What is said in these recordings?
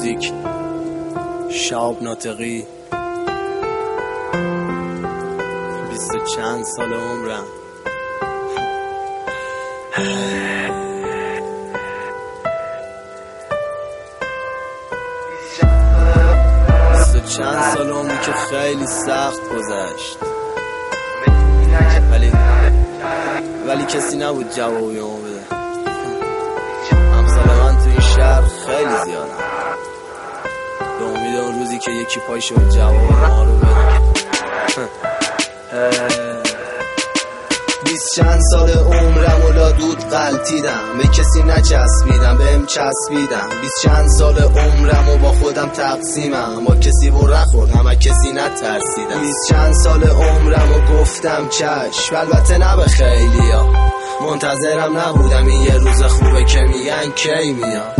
موزیک شهاب ناطقی. 20 چند سال عمرم، 20 چند سال عمری که خیلی سخت گذشت، ولی کسی نبود جوابی ما بده. امثال من تو این شهر خیلی زیادم، به امید اون روزی که یکی پایشو جواب ما رو بده. 20 چند سال عمرم و لادود غلطیدم، به کسی نچسبیدم، بهم چسبیدم. 20 چند سال عمرم و با خودم تقسیمم، با کسی بر نخوردم، از کسی نترسیدم. 20 چند سال عمرم و گفتم چشم، البته نه به خیلیا، منتظرم نبودم این یه روز خوبه که میگن کی میاد.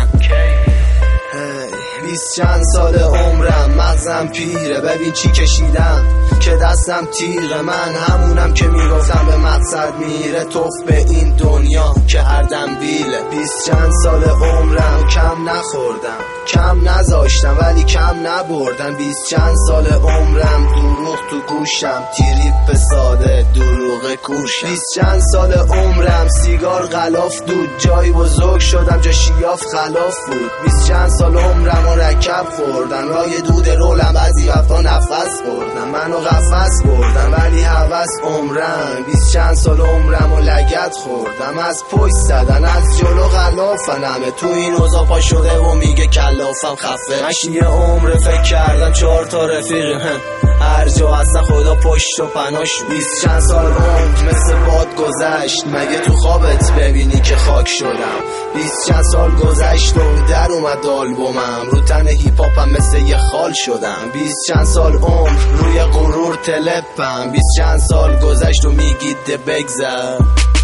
20 چند سال عمرم، مغزم پیره، ببین چی کشیدم که دستم تیغه. من همونم که میگفتم به مقصد میره، توف به این دنیا که هر دم بیله. 20 چند سال عمرم، کم نخوردم، کم نذاشتم ولی کم نبردن. 20 چند سال عمرم، دروغ تو گوشم، تریپ ساده دروغ کوشم. 20 چند سال عمرم، سیگار غلاف دود، جای بزرگ شدم جا شیاف خلاف بود. 20 چند سال عمرم و رکب خوردن، رای دود رولم بعضی وقتا نفس بردن، منو قفس بردن ولی هوس عمرم. 20 چند سال عمرم و لگد خوردم، از پشت زدن، از جلو غلافن، همه تو این اوضاع پا شده و میگه کلافم خفه. من یه عمر فکر کردم 4 تا رفیقیم، هر جا هستن خدا پشت و پناش. 20 چند سال عمر مثل باد گذشت، مگه تو خوابت ببینی که خاک شدم. 20 چند سال گذشت و در اومد آلبومم، رو تن هیپ هاپم مثل یه خال شدم. 20 چند سال عمر روی غرور تلپم، 20 چند سال گذشت و میگید بگذر.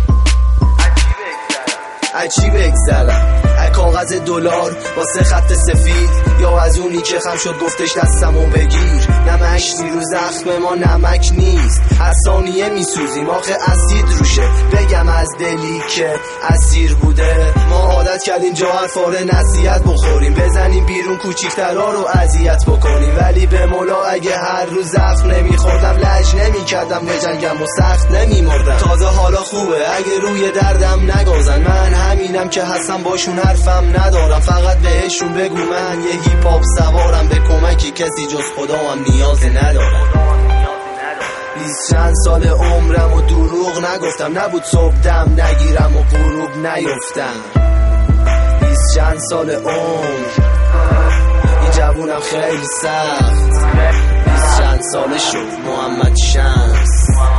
چی بگذرم؟ کاغذ دلار واسه خط سفید، یا از اونی که خم شد گفتش دستمو بگیر. نمشتی رو زخم ما نمک نیست، هر ثانیه میسوزیم آخه اسید روشه. بگم از دلی که اسیر بوده، ما عادت کردیم جا حرفاره نصیحت بخوریم، بزنیم بیرون کوچیکترها رو اذیت بکنیم. ولی به مولا اگه هر روز زخم نمیخوردم، لج نمیکردم بجنگم و سخت نمیمردم. تازه حالا خوبه اگه روی دردم نگازن، من همینم که هستم باشون حرفم ندارم، فقط بهشون بگو من یه هیپ هاپ سوارم، به کمکی کسی جز خدا هم نیاز ندارم. 20 چند سال عمرم و دروغ نگفتم، نبود صبح دم نگیرم و غروب نیفتم. 20 چند سال عمر، این جوونم خیلی سخت. 20 چند ساله شد محمد شمس.